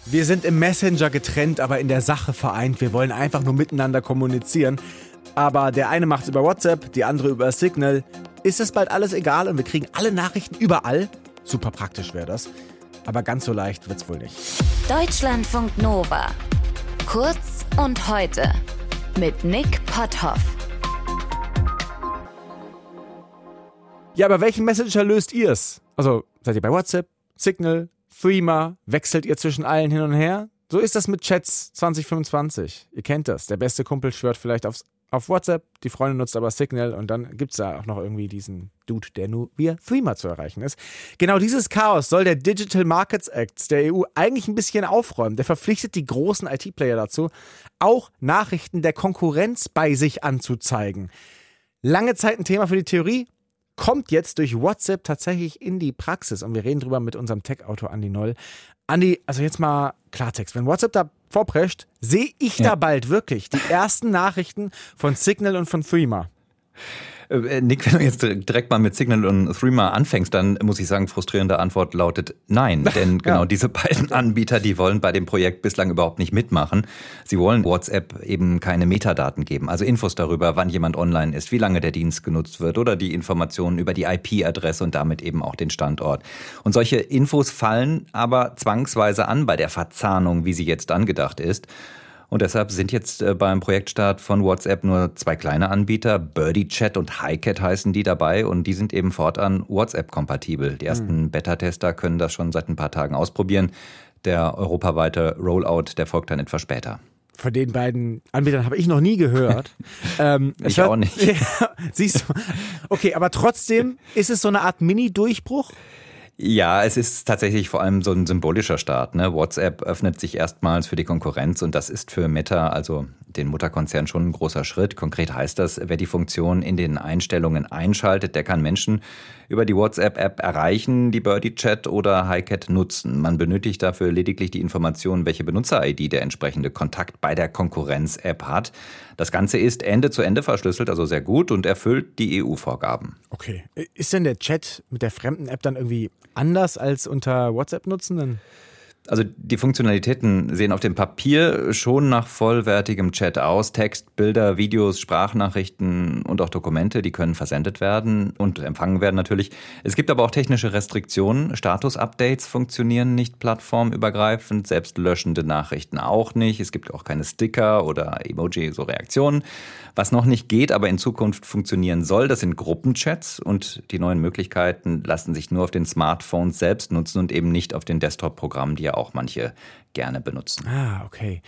Wir sind im Messenger getrennt, aber in der Sache vereint. Wir wollen einfach nur miteinander kommunizieren. Aber der eine macht es über WhatsApp, die andere über Signal. Ist es bald alles egal und wir kriegen alle Nachrichten überall? Super praktisch wäre das. Aber ganz so leicht wird's wohl nicht. Deutschlandfunk Nova. Kurz und heute. Mit Nick Potthoff. Ja, aber welchen Messenger löst ihr's? Also, seid ihr bei WhatsApp, Signal, Threema? Wechselt ihr zwischen allen hin und her? So ist das mit Chats 2025. Ihr kennt das. Der beste Kumpel schwört vielleicht auf WhatsApp, die Freundin nutzt aber Signal und dann gibt's da auch noch irgendwie diesen Dude, der nur via Threema zu erreichen ist. Genau dieses Chaos soll der Digital Markets Act der EU eigentlich ein bisschen aufräumen. Der verpflichtet die großen IT-Player dazu, auch Nachrichten der Konkurrenz bei sich anzuzeigen. Lange Zeit ein Thema für die Theorie, kommt jetzt durch WhatsApp tatsächlich in die Praxis. Und wir reden drüber mit unserem Tech-Autor Andi Noll. Andi, also jetzt mal Klartext. Wenn WhatsApp da vorprescht, sehe ich da bald wirklich die ersten Nachrichten von Signal und von Threema. Nick, wenn du jetzt direkt mal mit Signal und Threema anfängst, dann muss ich sagen, frustrierende Antwort lautet nein. Denn genau diese beiden Anbieter, die wollen bei dem Projekt bislang überhaupt nicht mitmachen. Sie wollen WhatsApp eben keine Metadaten geben, also Infos darüber, wann jemand online ist, wie lange der Dienst genutzt wird oder die Informationen über die IP-Adresse und damit eben auch den Standort. Und solche Infos fallen aber zwangsweise an bei der Verzahnung, wie sie jetzt angedacht ist. Und deshalb sind jetzt beim Projektstart von WhatsApp nur 2 kleine Anbieter, BirdieChat und HiCat heißen die dabei und die sind eben fortan WhatsApp-kompatibel. Die ersten Beta-Tester können das schon seit ein paar Tagen ausprobieren. Der europaweite Rollout, der folgt dann etwas später. Von den beiden Anbietern habe ich noch nie gehört. Ich auch nicht. Ja, siehst du. Okay, aber trotzdem ist es so eine Art Mini-Durchbruch? Ja, es ist tatsächlich vor allem so ein symbolischer Start, ne? WhatsApp öffnet sich erstmals für die Konkurrenz und das ist für Meta, also den Mutterkonzern, schon ein großer Schritt. Konkret heißt das, wer die Funktion in den Einstellungen einschaltet, der kann Menschen über die WhatsApp-App erreichen, die BirdieChat oder HiCat nutzen. Man benötigt dafür lediglich die Information, welche Benutzer-ID der entsprechende Kontakt bei der Konkurrenz-App hat. Das Ganze ist Ende zu Ende verschlüsselt, also sehr gut und erfüllt die EU-Vorgaben. Okay. Ist denn der Chat mit der fremden App dann irgendwie anders als unter WhatsApp-Nutzenden? Also die Funktionalitäten sehen auf dem Papier schon nach vollwertigem Chat aus. Text, Bilder, Videos, Sprachnachrichten und auch Dokumente, die können versendet werden und empfangen werden natürlich. Es gibt aber auch technische Restriktionen. Status-Updates funktionieren nicht plattformübergreifend, selbst löschende Nachrichten auch nicht. Es gibt auch keine Sticker oder Emoji, so Reaktionen. Was noch nicht geht, aber in Zukunft funktionieren soll, das sind Gruppenchats und die neuen Möglichkeiten lassen sich nur auf den Smartphones selbst nutzen und eben nicht auf den Desktop-Programmen, die ja auch manche gerne benutzen. Ah, okay.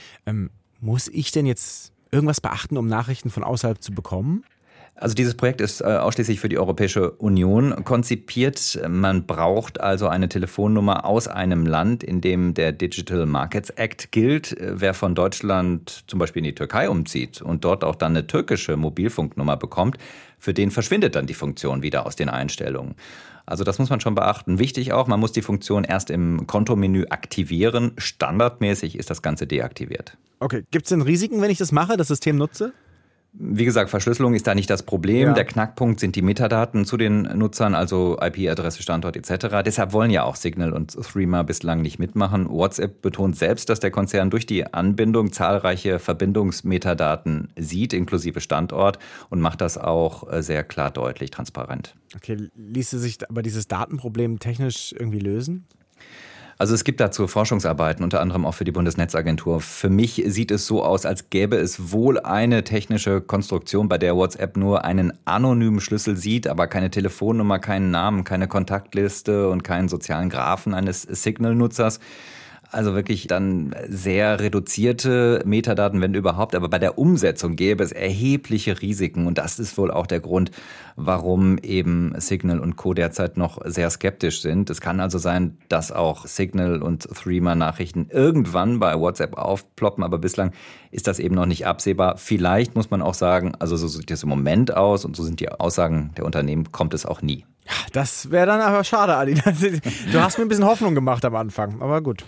Muss ich denn jetzt irgendwas beachten, um Nachrichten von außerhalb zu bekommen? Also dieses Projekt ist ausschließlich für die Europäische Union konzipiert. Man braucht also eine Telefonnummer aus einem Land, in dem der Digital Markets Act gilt. Wer von Deutschland zum Beispiel in die Türkei umzieht und dort auch dann eine türkische Mobilfunknummer bekommt, für den verschwindet dann die Funktion wieder aus den Einstellungen. Also das muss man schon beachten. Wichtig auch, man muss die Funktion erst im Kontomenü aktivieren. Standardmäßig ist das Ganze deaktiviert. Okay, gibt es denn Risiken, wenn ich das mache, das System nutze? Wie gesagt, Verschlüsselung ist da nicht das Problem. Ja. Der Knackpunkt sind die Metadaten zu den Nutzern, also IP-Adresse, Standort etc. Deshalb wollen ja auch Signal und Threema bislang nicht mitmachen. WhatsApp betont selbst, dass der Konzern durch die Anbindung zahlreiche Verbindungsmetadaten sieht, inklusive Standort, und macht das auch sehr klar, deutlich, transparent. Okay, ließe sich aber dieses Datenproblem technisch irgendwie lösen? Also es gibt dazu Forschungsarbeiten, unter anderem auch für die Bundesnetzagentur. Für mich sieht es so aus, als gäbe es wohl eine technische Konstruktion, bei der WhatsApp nur einen anonymen Schlüssel sieht, aber keine Telefonnummer, keinen Namen, keine Kontaktliste und keinen sozialen Graphen eines Signal-Nutzers. Also wirklich dann sehr reduzierte Metadaten, wenn überhaupt. Aber bei der Umsetzung gäbe es erhebliche Risiken. Und das ist wohl auch der Grund, warum eben Signal und Co. derzeit noch sehr skeptisch sind. Es kann also sein, dass auch Signal und Threema-Nachrichten irgendwann bei WhatsApp aufploppen. Aber bislang ist das eben noch nicht absehbar. Vielleicht muss man auch sagen, also so sieht es im Moment aus und so sind die Aussagen der Unternehmen, kommt es auch nie. Das wäre dann aber schade, Adi. Du hast mir ein bisschen Hoffnung gemacht am Anfang, aber gut.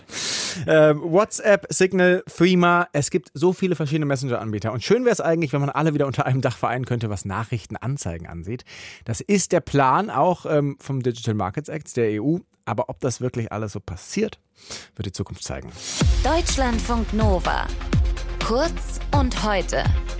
WhatsApp, Signal, Threema, es gibt so viele verschiedene Messenger-Anbieter. Und schön wäre es eigentlich, wenn man alle wieder unter einem Dach vereinen könnte, was Nachrichtenanzeigen ansieht. Das ist der Plan auch vom Digital Markets Act der EU. Aber ob das wirklich alles so passiert, wird die Zukunft zeigen. Deutschlandfunk Nova. Kurz und heute.